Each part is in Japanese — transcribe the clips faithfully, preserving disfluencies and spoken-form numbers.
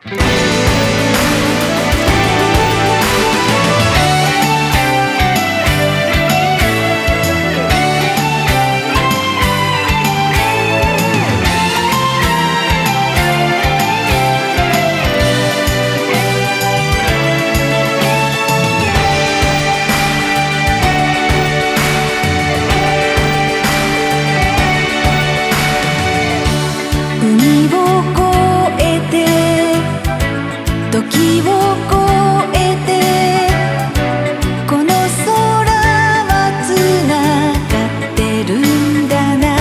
海を越えて時を越えてこの空はつながってるんだな。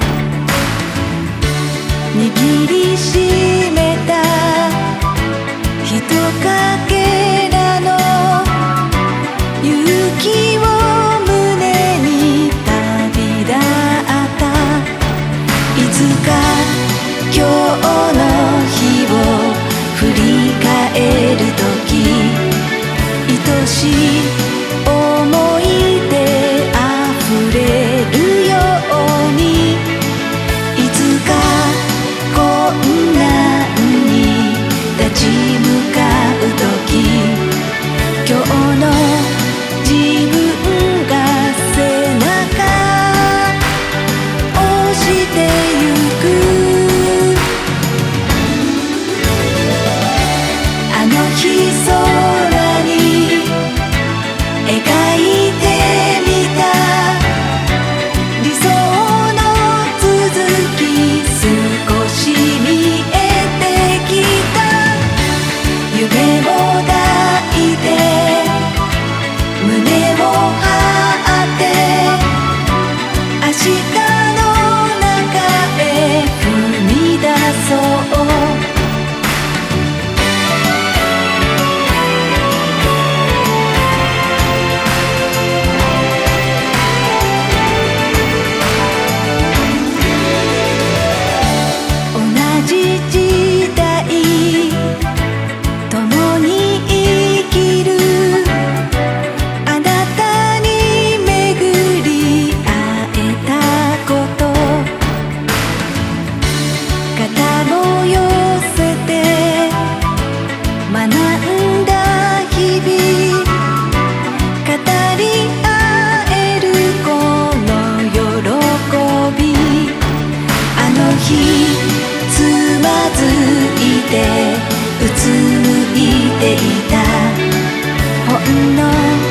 握りしめたひとかけらの勇気を胸に旅立った。いつか今日の日を振り返るとき、愛しい思い出あふれるように、いつか困難に立ち向かうとき、今日の自分が背中押してゆく。空に描いてみた理想の続き、少し見えてきた。夢を抱いて胸を張って明日の中へ踏み出そう。つまずいてうつむいていたほんの